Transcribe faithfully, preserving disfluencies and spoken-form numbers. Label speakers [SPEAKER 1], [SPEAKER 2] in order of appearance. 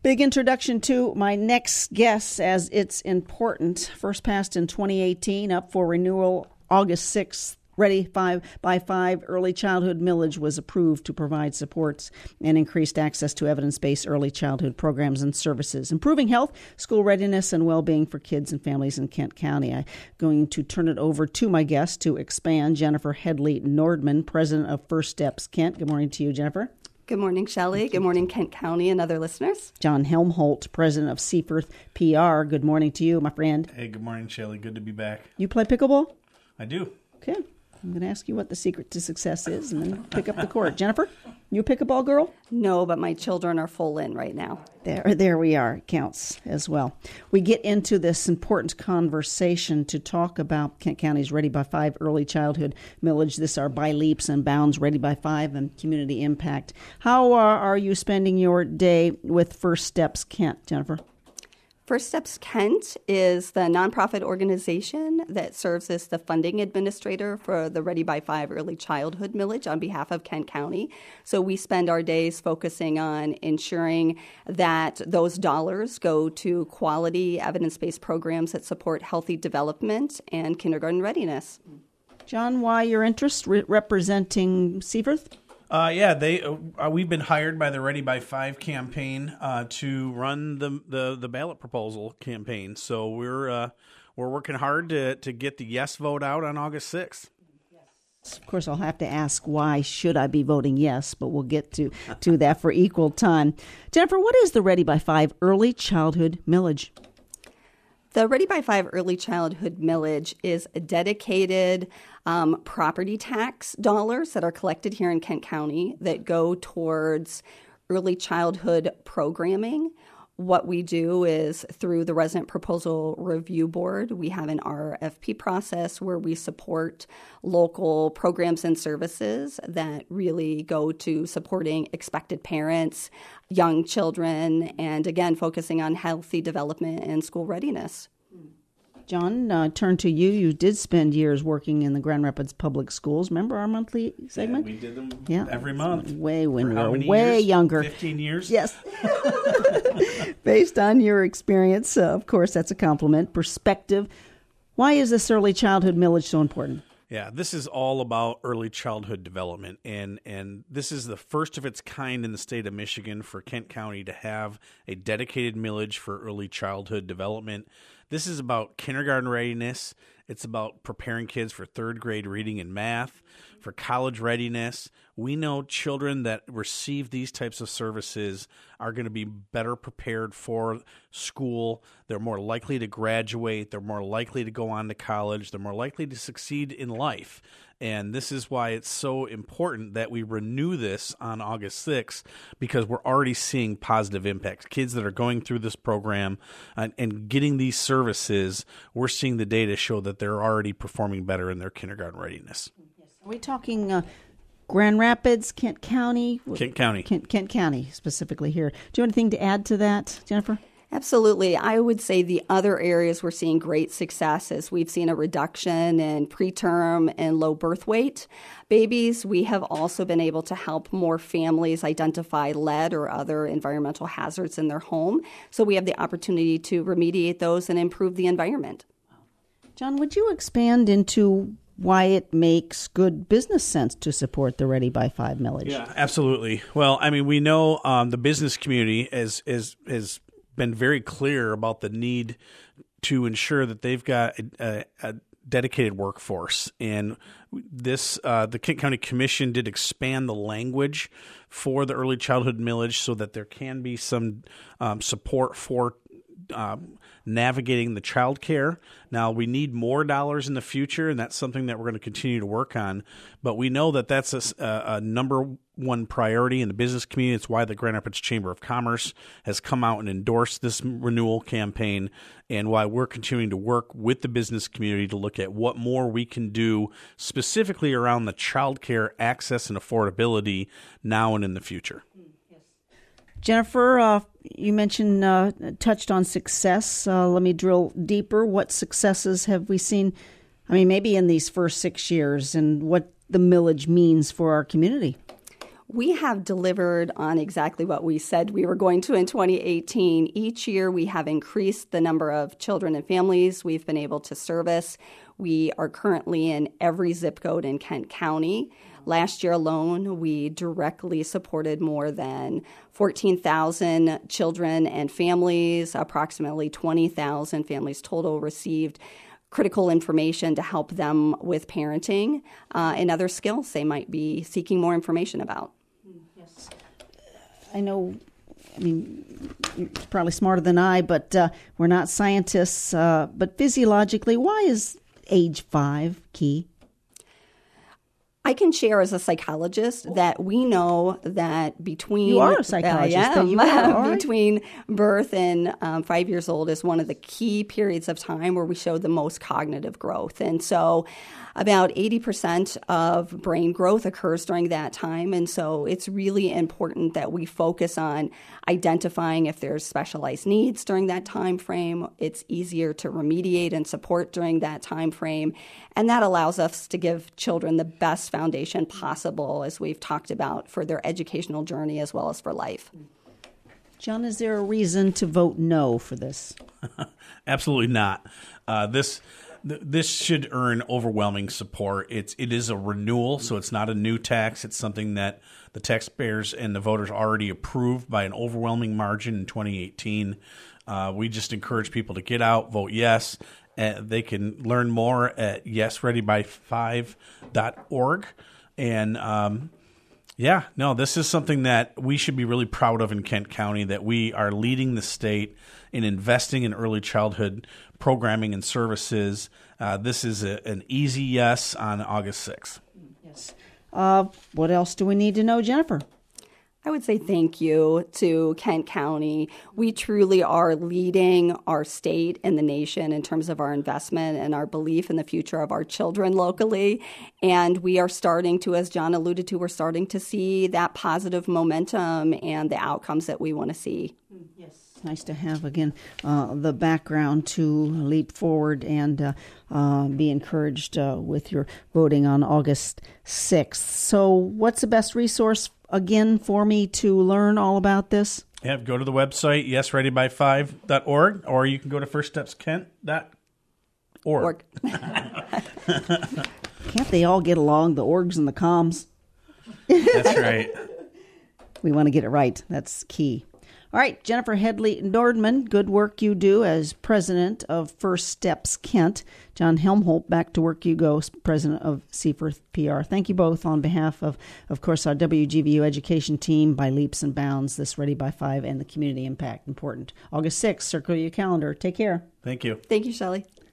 [SPEAKER 1] Big introduction to my next guest, as it's important. First passed in twenty eighteen, up for renewal August sixth. Ready five by five early childhood millage was approved to provide supports and increased access to evidence-based early childhood programs and services, improving health, school readiness, and well-being for kids and families in Kent County. I'm going to turn it over to my guest to expand, Jennifer Headley Nordman, president of First Steps Kent. Good morning to you, Jennifer.
[SPEAKER 2] Good morning, Shelley. Good morning, Kent County and other listeners.
[SPEAKER 1] John Helmholt, president of Seaforth P R. Good morning to you, my friend.
[SPEAKER 3] Hey, good morning, Shelley. Good to be back.
[SPEAKER 1] You play pickleball?
[SPEAKER 3] I do.
[SPEAKER 1] Okay. I'm going to ask you what the secret to success is and then pick up the court. Jennifer, you a pickleball girl?
[SPEAKER 2] No, but my children are full in right now.
[SPEAKER 1] There, there we are. It counts as well. We get into this important conversation to talk about Kent County's Ready by Five early childhood millage. This are by leaps and bounds, Ready by Five, and community impact. How uh, are you spending your day with First Steps Kent, Jennifer?
[SPEAKER 2] First Steps Kent is the nonprofit organization that serves as the funding administrator for the Ready by Five early childhood millage on behalf of Kent County. So we spend our days focusing on ensuring that those dollars go to quality evidence-based programs that support healthy development and kindergarten readiness.
[SPEAKER 1] John, why your interest re- representing Seaforth?
[SPEAKER 3] Uh, yeah, they. Uh, we've been hired by the Ready by Five campaign uh, to run the, the the ballot proposal campaign. So we're uh, we're working hard to to get the yes vote out on August sixth.
[SPEAKER 1] Of course, I'll have to ask why should I be voting yes, but we'll get to, to that for equal time. Jennifer, what is the Ready by Five early childhood millage?
[SPEAKER 2] The Ready by Five early childhood millage is a dedicated um, property tax dollars that are collected here in Kent County that go towards early childhood programming. What we do is through the Resident Proposal Review Board, we have an R F P process where we support local programs and services that really go to supporting expected parents, young children, and again, focusing on healthy development and school readiness.
[SPEAKER 1] John, uh, turn to you. You did spend years working in the Grand Rapids Public Schools. Remember our monthly segment?
[SPEAKER 3] Yeah, we did them
[SPEAKER 1] yeah.
[SPEAKER 3] every month.
[SPEAKER 1] Way when
[SPEAKER 3] For
[SPEAKER 1] we were way
[SPEAKER 3] years?
[SPEAKER 1] younger.
[SPEAKER 3] fifteen years?
[SPEAKER 1] Yes. Based on your experience, uh, of course, that's a compliment. Perspective. Why is this early childhood millage so important?
[SPEAKER 3] Yeah, this is all about early childhood development, and, and this is the first of its kind in the state of Michigan for Kent County to have a dedicated millage for early childhood development. This is about kindergarten readiness. It's about preparing kids for third grade reading and math, for college readiness. We know children that receive these types of services are going to be better prepared for school. They're more likely to graduate. They're more likely to go on to college. They're more likely to succeed in life. And this is why it's so important that we renew this on August sixth, because we're already seeing positive impacts. Kids that are going through this program and, and getting these services, we're seeing the data show that they're already performing better in their kindergarten readiness.
[SPEAKER 1] Are we talking uh, Grand Rapids, Kent County?
[SPEAKER 3] Kent County.
[SPEAKER 1] Kent, Kent County specifically here. Do you have anything to add to that, Jennifer?
[SPEAKER 2] Absolutely. I would say the other areas we're seeing great success is we've seen a reduction in preterm and low birth weight babies. We have also been able to help more families identify lead or other environmental hazards in their home. So we have the opportunity to remediate those and improve the environment.
[SPEAKER 1] John, would you expand into why it makes good business sense to support the Ready by Five millage?
[SPEAKER 3] Yeah, absolutely. Well, I mean, we know um, the business community is is is been very clear about the need to ensure that they've got a, a, a dedicated workforce. And this, uh, the Kent County Commission did expand the language for the early childhood millage so that there can be some um, support for Um, navigating the child care. Now, we need more dollars in the future, and that's something that we're going to continue to work on. But we know that that's a, a number one priority in the business community. It's why the Grand Rapids Chamber of Commerce has come out and endorsed this renewal campaign, and why we're continuing to work with the business community to look at what more we can do specifically around the child care access and affordability now and in the future.
[SPEAKER 1] Jennifer, uh, you mentioned, uh, touched on success. Uh, let me drill deeper. What successes have we seen, I mean, maybe in these first six years, and what the millage means for our community?
[SPEAKER 2] we have delivered on exactly what we said we were going to in twenty eighteen. Each year, we have increased the number of children and families we've been able to service. We are currently in every zip code in Kent County. Last year alone, we directly supported more than fourteen thousand children and families. Approximately twenty thousand families total received critical information to help them with parenting uh, and other skills they might be seeking more information about.
[SPEAKER 1] Yes. I know, I mean, you're probably smarter than I, but uh, we're not scientists. Uh, but physiologically, why is age five key?
[SPEAKER 2] I can share as a psychologist that we know that between
[SPEAKER 1] you are a psychologist.
[SPEAKER 2] Uh, yeah,
[SPEAKER 1] you are,
[SPEAKER 2] between birth and um, five years old is one of the key periods of time where we show the most cognitive growth, and so about eighty percent of brain growth occurs during that time, and so it's really important that we focus on identifying if there's specialized needs during that time frame. It's easier to remediate and support during that time frame, and that allows us to give children the best foundation possible, as we've talked about, for their educational journey as well as for life.
[SPEAKER 1] John, is there a reason to vote no for this?
[SPEAKER 3] Absolutely not. Uh, this th- this should earn overwhelming support. It's it is a renewal, so it's not a new tax. It's something that the taxpayers and the voters already approved by an overwhelming margin in twenty eighteen. Uh, we just encourage people to get out, vote yes. Uh, they can learn more at yes ready by five dot org. And um, yeah, no, this is something that we should be really proud of in Kent County, that we are leading the state in investing in early childhood programming and services. Uh, this is a, an easy yes on August sixth.
[SPEAKER 1] Yes. Uh, what else do we need to know, Jennifer?
[SPEAKER 2] I would say thank you to Kent County. We truly are leading our state and the nation in terms of our investment and our belief in the future of our children locally. And we are starting to, as John alluded to, we're starting to see that positive momentum and the outcomes that we want to see.
[SPEAKER 1] Yes. Nice to have, again, uh, the background to leap forward and uh, uh, be encouraged uh, with your voting on August sixth. So what's the best resource, again, for me to learn all about this?
[SPEAKER 3] Yeah, go to the website, yes ready by five dot org, or you can go to first steps kent dot org.
[SPEAKER 1] Can't they all get along, the orgs and the comms?
[SPEAKER 3] That's right.
[SPEAKER 1] We want to get it right. That's key. All right, Jennifer Headley Nordman, good work you do as president of First Steps Kent. John Helmholt, back to work you go, president of Seaforth P R. Thank you both on behalf of, of course, our W G V U education team by leaps and bounds, this Ready by Five, and the community impact. Important. August sixth, circle your calendar. Take care.
[SPEAKER 3] Thank you.
[SPEAKER 2] Thank you, Shelley.